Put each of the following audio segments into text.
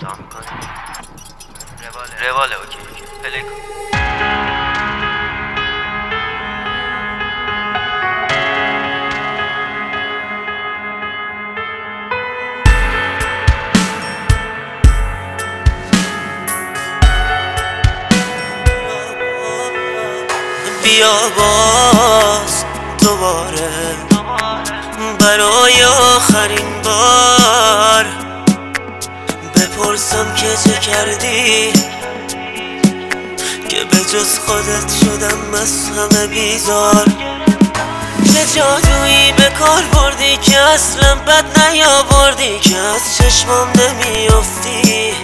کوتاه میکنی؟ رواله اوکی پلی کن. بیا باز دوباره برای آخرین بار بپرسم که چه کردی که به جز خودت شدم از همه بیزار. چه جادویی به کار بردی که اصلا بد نیاوردی که از چشمام نمیافتی.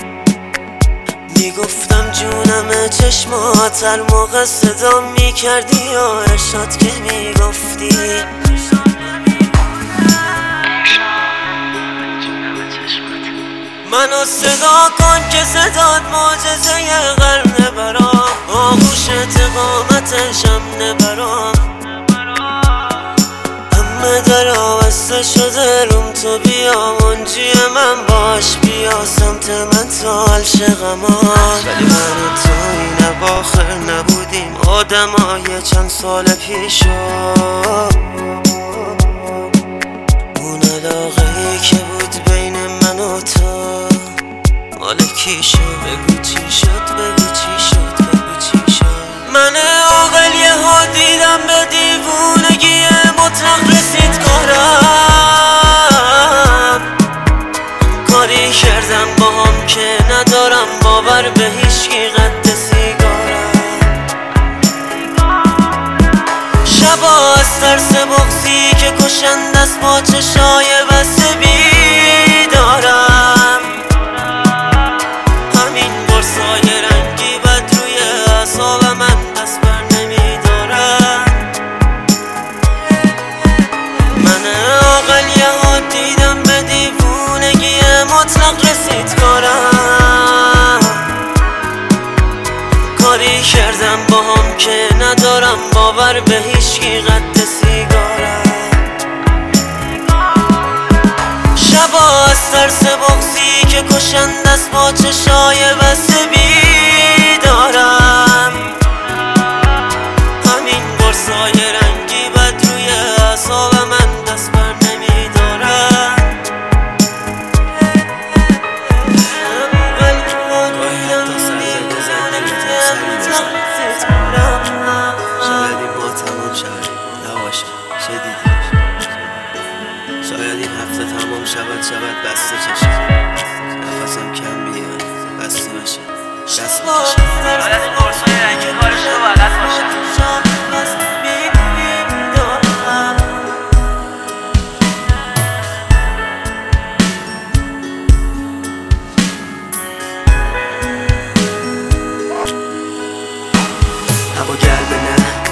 میگفتم جونم چشمات هر موقع صدا میکردی یا ارشاد که میگفتی منو صدا کن که صدات معجزه قرنه برام، آغوش اقامتشم نبرام. همه در آوسته شده روم تو بیا منجی من باش، بیا سمت من تا عالشقمان. ولی من و تو این اواخر نبودیم آدمای چند سال پیشو. اون علاقه‌ای که بود بین من و تو مال کی شد؟ بگو چی شد، بگو چی شد، بگو چی شد. من عاقل یهو دیدم به دیوونگی مطلق رسید کارم. کاری کردم با هم که ندارم باور به هیچکی قد سیگارم. شبا از ترس بغضی که کشند از با چشای بسته بیدارم. همین برسای رنگی بد روی اعصاب من دست بر نمیدارم. من عاقل یهو دیدم به دیوونگی مطلق رسید کارم. کاری کردم با هم که ندارم باور به هیچکی قد سیگارم. شبا از ترس بغضی که کشند از با چشای بسته بیدارم. همین برسای رنگی بد روی اعصاب من دست بر نمیدارم. شاید این ما تمام شود نباشه، چه دیدی؟ شاید این هفته تمام شود بسته چشم، نفسم کم بیاد بسته بشه دست بکشم. شاید این قرصای رنگی کارش رو بلد باشم. هوا گرمه نه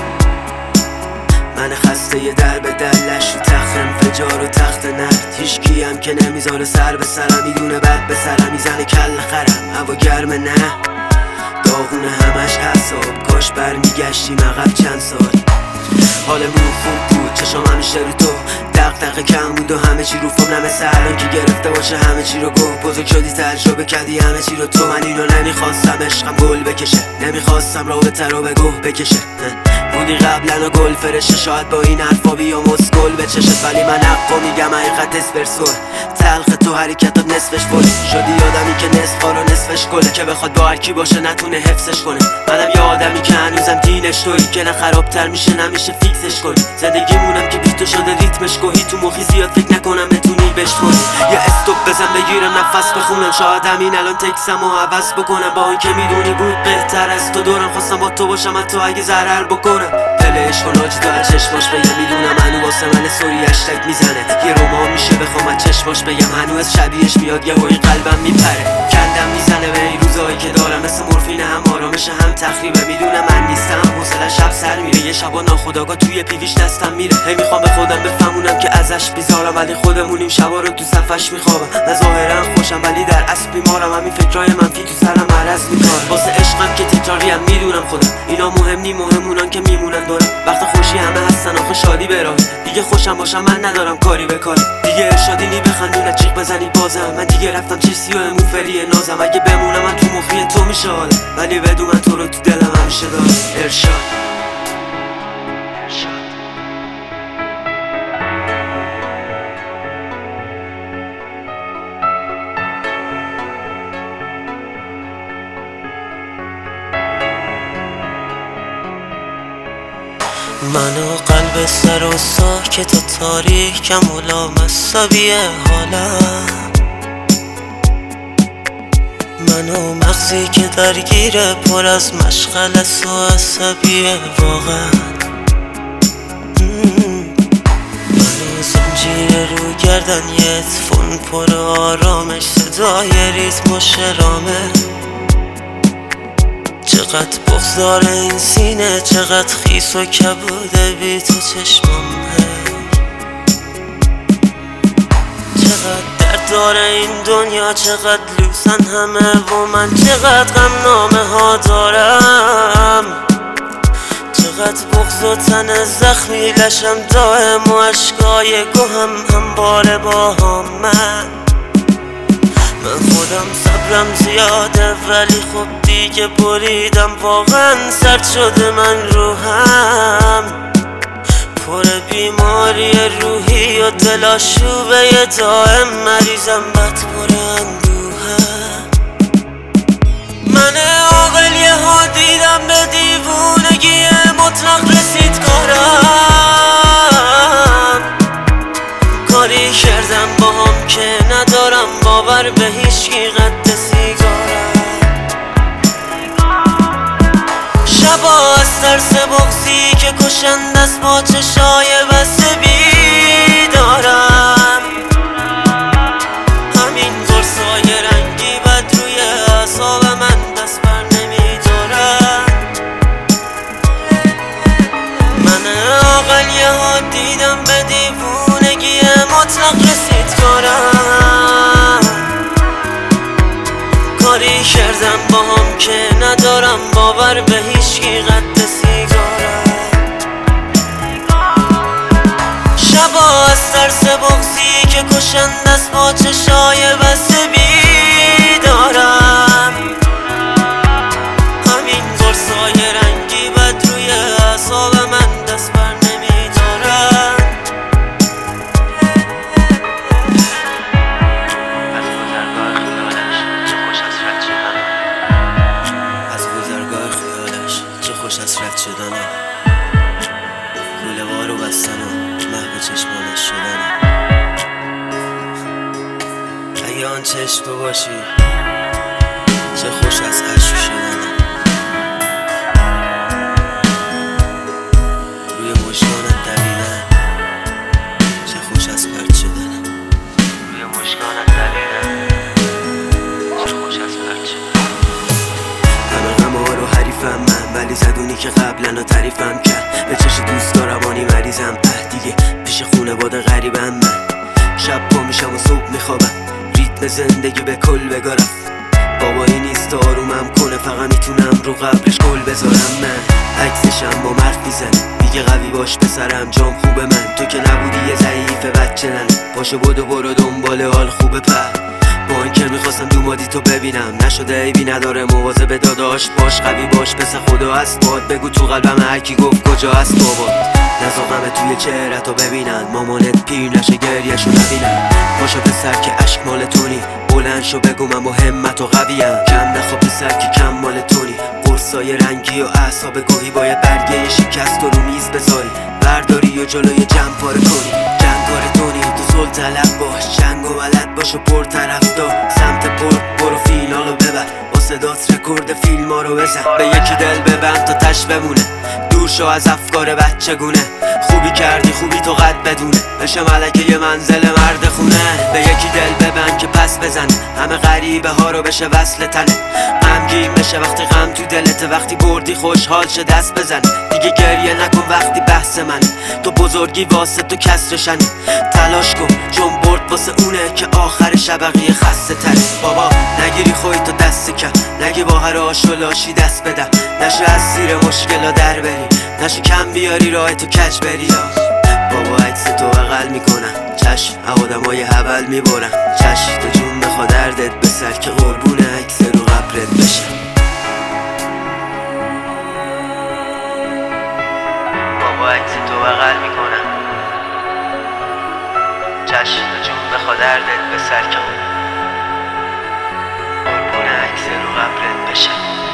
من خسته یه در به در لش و تخت انفجار و تخت نرد. هیچ کیم که نمیذاره سر به سرم میدونه بد به سرم میزنه کل خرم. هوا گرمه نه داغونه همش اعصاب، کاش برمیگشتیم عقب چند سال. حالمون خوب بود چشم همیشه رو تو، دغدغه کم بود و همه چی رو فهم. نه مثل الان که گرفته باشه همه چی رو گفت. بزرگ شدی تجربه کردی همه چی رو تو. من اینو نمیخواستم عشقم گل بکشه، نمیخواستم رابطه رو به گوه بکشه. بودی قبلا و گل فرشه، شاید با این حرفا بیام اسکل به چشت. ولی من حقا میگم حقیقت اسپرسو تلخ تو حرکتات نصفش فل. شدی آدمی که نصف رو نصفش گله، که بخواد با هرکی باشه نتونه حفظش کنه. منم یه آدمی که هنوزم دینش تویی، که نه خرابتر میشه نمیشه فیکسش کنی. زندگیمونم که بی تو شده ریتمش گوهی، تو مخی زیاد فکر نکنم بتونی بشکنی. یه استوب بزن بگیرم نفس بخونم، شاید همین الان تکسمو عوض بکنم. با این که میدونی بود بهتر از تو دورم، خواستم با تو باشم حتی اگه ضرر بکنم. دلش کن آجی تو از چشماش بگم، میدونم هنو واسه من سوری هشتگ میزنه. یه رومان میشه بخوام از چشماش بگم، هنوز شبیهش میاد یه هوی قلبم میپره. کندم میزنه به این روزایی که دارم، مثل مورفین هم آرامش هم تخریبه. میدونم من نیستم حوصله شب سر میره، یه شبا ناخودآگاه توی پیویش دستم میره. هی میخوام به خودم بفهمونم که از ازش بیزارم ولی خودمونیم شبا رو تو صفش میخوابم. نه ظاهرا خوشم ولی در اصل بیمارم. همین فکرای منفی تو سرم عرض میکنم. واسه عشقم که تکراریم میدونم خودم. اینا مهم نی، مهمونان که میمونن دارم. وقت خوشی همه هستن آخه شادی به راهه. دیگه خوشم باشم من ندارم کاری به کار. دیگه ارشادی نی بخندی نه جیغ بزنی بازم. من دیگه رفتم چیزی و موفری نازم. اگه بمونم من تو مخی تو میشه حالم، ولی بدون من تو رو تو دلم همیشه دارم. ارشاد من و قلب سر و ساکت و تاریکم و لامصبی حالم. من و مغزی که درگیره پر از مشغله و عصبی واقعا. من و زنجیر رو گردن یه اتفون پر آرامش صدای ریتم و شرامه. چقدر بغضار این سینه، چقدر خیس و کبوده بی تو چشمم. چقدر درد داره این دنیا، چقدر لوسن همه و من چقدر غم نامه ها دارم. چقدر بغض و تن زخمی لشم دائم و عشقای گوهم همباره با هم. من خودم صبرم زیاده ولی خب دیگه بریدم. واقعا سرد شده من روحم، پر بیماری روحی و دلاشوبه دائم. مریضم بد پر اندوهم. من عاقل یه ها دیدم به دیوونگی مطلق رسید کارم. کاری کردم با هم که ندارم باور به هیچکی قد سیگارم. شبا از ترس بغضی که کشند از با چشای بسته بیدارم. همین قرصای رنگی بد روی اعصاب من دست بر نمیدارم. من عاقل یه ها دیدم به دیوونگی مطلق رسید کارم. کاری کردم با هم که ندارم باور به هیچکی قد سیگارم. شبا از ترس بغضی که کشند از با چشای بسته بیدارم. همین قرصای رنگی بد روی اعصاب من دست بر نمیدارم. از گذرگاه خیالش چه خوش از رد شدن. کوله وارو بستن و محو چشمانش شدن. اگه آن چشم تو باشی چه خوش از عشق شدن. روی مشکانت دویدن چه خوش از پرت شدن. روی مشکانت دویدن چه خوش از پرت شدن. همه غم‌ها رو حریفم من، ولی زدونی که قبلا تعریفم کرد. به چش دوست روانی مریضم دیگه پیش خونه باد غریبم. من شب پا میشم و صبح میخوابم. ریتم زندگی به کل بگارم. بابایی نیست آرومم کنه، فقط میتونم رو قبرش گل بذارم. من عکسشم با مرد میزنه میگه قوی باش پسرم جام خوبه. من تو که نبودی یه ضعیف بچه ننه. پاشو بدو برو دنبال حال خوبه. پر با این که میخواستم دومادی تو ببینم نشده. عیبی نداره مواظب داداش باش، قوی باش پس خدا هست باد. بگو تو قلبم هرکی گفت کجا هست بابا. نزاقمه توی چهرتو ببینن، مامانت پیر نشه گریهشو نبینن. پاشو پسر که عشق مال تونی، بلند شو بگو من با همت و قویم. کم نخوا پسر که کم مال تونی. قرصای رنگی و اعصاب گاهی باید برگه شکست رو میز بذاری. برداری و جلوی جمع پاره کنی. جنگار تونی تو زل طلب باش، جنگ و بلد باش و پر طرفدار. سمت برو فینالو ببر، با صدات رکورد فیلم ها رو بزن. به یکی دل ببند تا تش بمونه، دور شو از افکار بچگونه. خوبی کردی خوبی تو قد بدونه، بشه ملکه یه منزل مرد خونه. به یکی دل ببند که پس بزنه، همه غریبه ها رو بشه وصل تنه. غم غمگین بشه وقتی غم تو دلته، وقتی بردی خوشحال شه دست بزن، دیگه گریه نکن وقتی بحث منه، تو بزرگی واسه تو کسرشنه، تلاش کن چون برد واسه اونه که آخر شبقیه خسته تره. بابا نگیری خودتو دست کم، نگی با هر آش و لاشی دست بدم، نشه از زیر مشکلا در بری، نشه کم بیاری راه تو کج بری. بابا عکس تو بغل میکنم، چشم آدمای حول میبرم، چشم تو جون بخوا دردت به سر که قربون عکس رو قبرت بشه. بابا عکس تو بغل میکنم، چشم تو جون بخوا دردت به سر که قربون عکس رو قبرت بشه.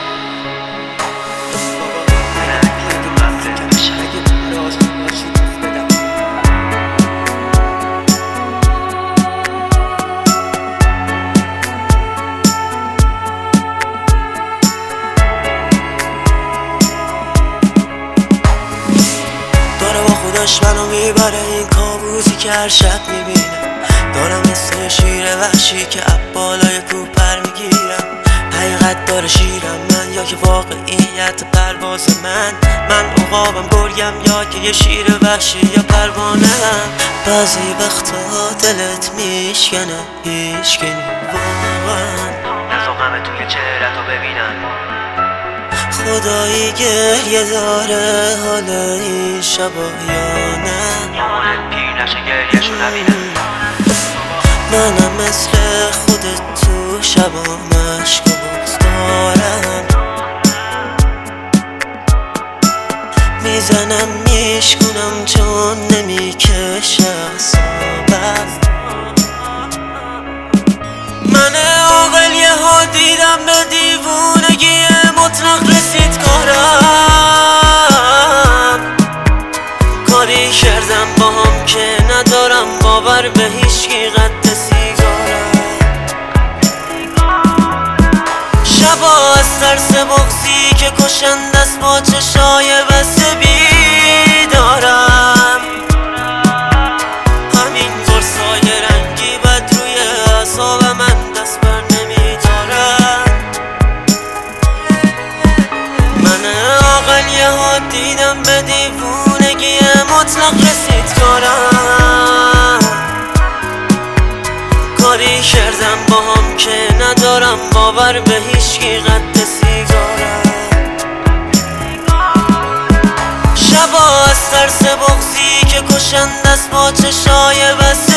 خودش منو میبره این کابوسی که هر شب میبینم، دارم مثل شیر وحشی که بالای کوپر میگیرم، حقیقت داره شیرم من یا که واقعیت پرواز من عقابم گرگم یا که یه شیر وحشی یا پروانه‌ام. بعضی وقتا دلت میشکنه هیچکی واقعا نزاقمه توی چهره‌تو ببینم، خدایی گریه داره حال این شبا یا نه، یامانت پیر نشه گریهشو نبینم. منم مثل خودت تو شبا مشک و بغض دارم، میزنم میشکنم چون نمیکشه اعصابم. من عاقل یه ها دیدم به دیوونگی مطلق رسید کاری کردم با هم که ندارم باور به هیچکی قد سیگارم. شبا از ترس بغضی که کشنده است با چشای بسته بیدارم، همین قرصای رنگی بد روی اعصاب من دست بر نمیدارم. من عاقل یه ها دیدم به دیوونگی مطلق رسید کاری کردم با هم که ندارم باور به هیچکی قد سیگارم. شبا از ترس بغضی که کشنده است با چشای بسته